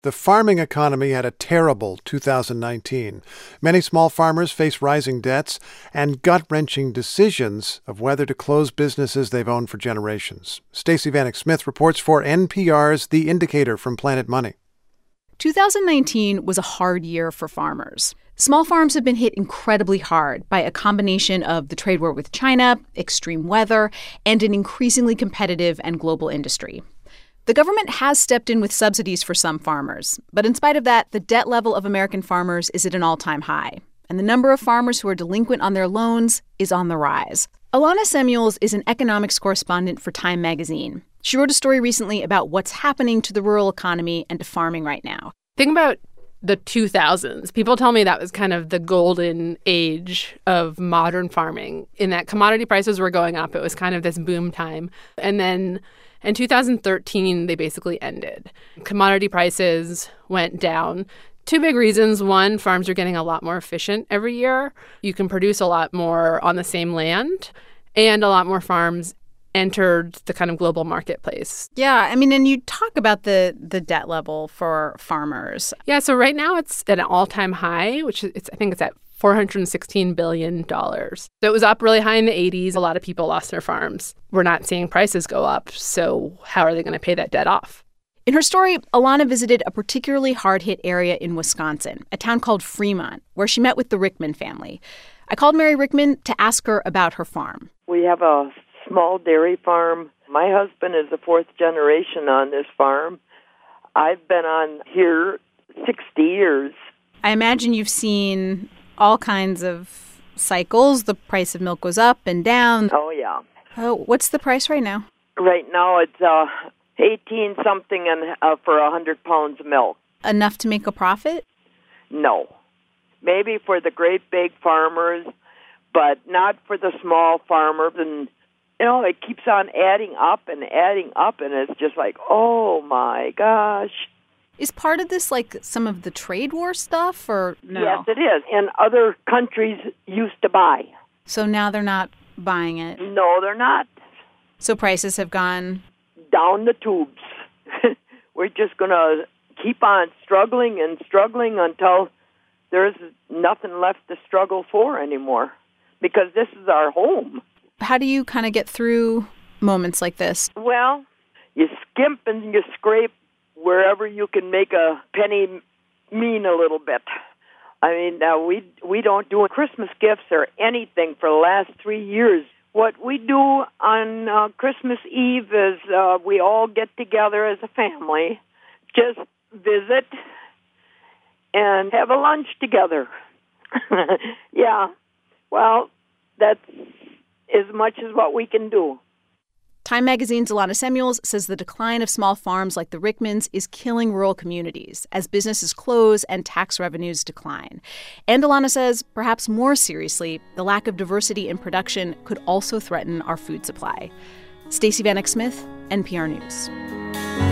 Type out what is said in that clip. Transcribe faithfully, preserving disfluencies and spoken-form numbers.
The farming economy had a terrible two thousand nineteen. Many small farmers face rising debts and gut-wrenching decisions of whether to close businesses they've owned for generations. Stacey Vanek Smith reports for N P R's The Indicator from Planet Money. two thousand nineteen was a hard year for farmers. Small farms have been hit incredibly hard by a combination of the trade war with China, extreme weather, and an increasingly competitive and global industry. The government has stepped in with subsidies for some farmers, but in spite of that, the debt level of American farmers is at an all-time high, and the number of farmers who are delinquent on their loans is on the rise. Alana Samuels is an economics correspondent for Time magazine. She wrote a story recently about what's happening to the rural economy and to farming right now. Think about the two thousands. People tell me that was kind of the golden age of modern farming, in that commodity prices were going up. It was kind of this boom time. And then in two thousand thirteen, they basically ended. Commodity prices went down. Two big reasons. One, farms are getting a lot more efficient every year. You can produce a lot more on the same land, and a lot more farms entered the kind of global marketplace. Yeah, I mean, and you talk about the the debt level for farmers. Yeah, so right now it's at an all-time high, which it's I think it's at four hundred sixteen billion dollars. So it was up really high in the eighties. A lot of people lost their farms. We're not seeing prices go up, so how are they going to pay that debt off? In her story, Alana visited a particularly hard-hit area in Wisconsin, a town called Fremont, where she met with the Rickman family. I called Mary Rickman to ask her about her farm. We have a small dairy farm. My husband is the fourth generation on this farm. I've been on here sixty years. I imagine you've seen all kinds of cycles. The price of milk goes up and down. Oh, yeah. Oh, what's the price right now? Right now it's uh, eighteen something and uh, for one hundred pounds of milk. Enough to make a profit? No. Maybe for the great big farmers, but not for the small farmers. And, you know, it keeps on adding up and adding up, and it's just like, oh, my gosh. Is part of this like some of the trade war stuff, or no? Yes, it is. And other countries used to buy. So now they're not buying it? No, they're not. So prices have gone down the tubes. We're just going to keep on struggling and struggling until there's nothing left to struggle for anymore, because this is our home. How do you kind of get through moments like this? Well, you skimp and you scrape wherever you can make a penny mean a little bit. I mean, uh, we we don't do Christmas gifts or anything for the last three years. What we do on uh, Christmas Eve is uh, we all get together as a family, just visit, and have a lunch together. Yeah, well, that's as much as what we can do. Time magazine's Alana Samuels says the decline of small farms like the Rickmans is killing rural communities as businesses close and tax revenues decline. And Alana says, perhaps more seriously, the lack of diversity in production could also threaten our food supply. Stacey Vanek Smith, N P R News.